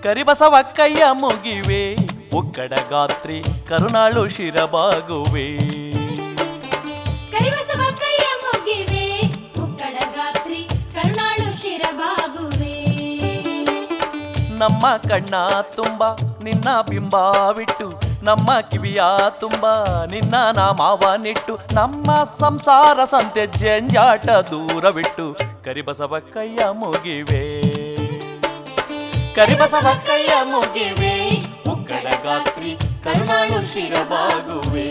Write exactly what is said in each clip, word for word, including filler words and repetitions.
ಕರಿಬಸವಕ್ಕಯ್ಯ ಮುಗಿವೆ ಉಕ್ಕಡ ಗಾತ್ರಿ ಕರುಣಾಳು ಶಿರಬಾಗುವೆ ಕರಿಬಸವಕ್ಕಯ್ಯ ಮುಗಿವೆ ಉಕ್ಕಡ ಗಾತ್ರಿ ಕರುಣಾಳು ಶಿರಬಾಗುವೆ ನಮ್ಮ ಕಣ್ಣ ತುಂಬ ನಿನ್ನ ಬಿಂಬವಿಟ್ಟು ನಮ್ಮ ಕಿವಿಯ ತುಂಬ ನಿನ್ನ ನಾಮವನಿಟ್ಟು ನಮ್ಮ ಸಂಸಾರ ಸಂತೆ ಜಂಜಾಟ ದೂರವಿಟ್ಟು ಕರಿಬಸವಕ್ಕಯ್ಯ ಮುಗಿವೆ ಕರಿಬಸವಕ್ಕಯ್ಯ ಮುಗಿವೆ ಉಕ್ಕಡ ಗಾತ್ರಿ ಕರುಣಾಳು ಶಿರಬಾಗುವೆ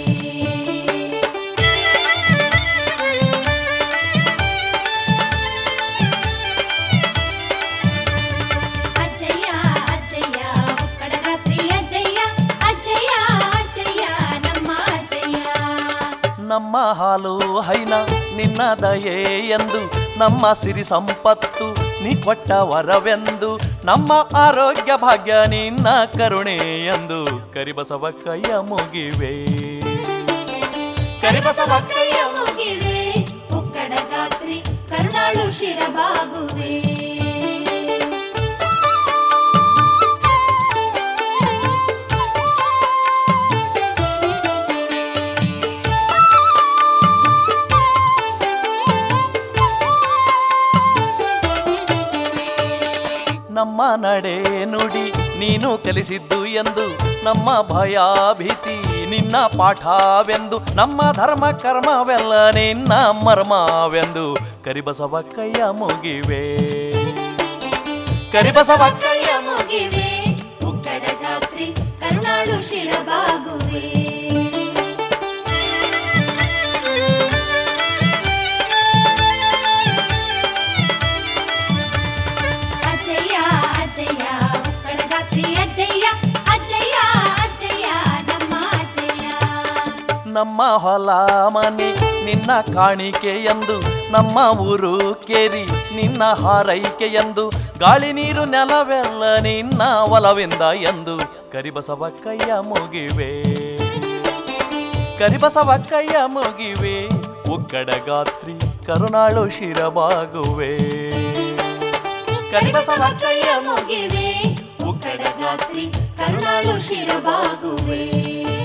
ನಮ್ಮ ಹಾಲು ಹೈನ ನಿನ್ನ ದಯೆ ಎಂದು ನಮ್ಮ ಸಿರಿ ಸಂಪತ್ತು ನೀ ಕೊಟ್ಟ ವರವೆಂದು ನಮ್ಮ ಆರೋಗ್ಯ ಭಾಗ್ಯ ನಿನ್ನ ಕರುಣೆ ಎಂದು ಕರಿಬಸವಕ್ಕಯ್ಯ ಮುಗಿವೆ ಕರಿಬಸವಕ್ಕಯ್ಯ ಮುಗಿವೆ ಉಕ್ಕಡ ಗಾತ್ರಿ ಕರುಣಾಳು ಶಿರಬಾಗುವೆ ನಮ್ಮ ನಡೆ ನುಡಿ ನೀನು ಕಲಿಸಿದ್ದು ಎಂದು ನಮ್ಮ ಭಯ ಭೀತಿ ನಿನ್ನ ಪಾಠವೆಂದು ನಮ್ಮ ಧರ್ಮ ಕರ್ಮವೆಲ್ಲ ನಿನ್ನ ಮರ್ಮವೆಂದು ಕರಿಬಸವಕ್ಕಯ್ಯ ಮುಗಿವೆ ಕರಿಬಸವಕ್ಕಯ್ಯ ಮುಗಿವೆ ಉಕ್ಕಡ ಗಾತ್ರಿ ಕರುಣಾಳು ಶಿರಬಾಗುವೆ ನಮ್ಮ ಹೊಲ ಮನೆ ನಿನ್ನ ಕಾಣಿಕೆ ಎಂದು ನಮ್ಮ ಊರು ಕೇರಿ ನಿನ್ನ ಹಾರೈಕೆ ಎಂದು ಗಾಳಿ ನೀರು ನೆಲವೆಲ್ಲ ನಿನ್ನ ಒಲವಿಂದ ಎಂದು ಕರಿಬಸವಕ್ಕಯ್ಯ ಮುಗಿವೆ ಕರಿಬಸವಕ್ಕಯ್ಯ ಮುಗಿವೆ ಉಕ್ಕಡ ಗಾತ್ರಿ ಕರುಣಾಳು ಶಿರಬಾಗುವೆ ಕರಿಬಸವಕ್ಕಯ್ಯ ಮುಗಿವೆ ಉಕ್ಕಡ ಗಾತ್ರಿ ಕರುಣಾಳು ಶಿರಬಾಗುವೆ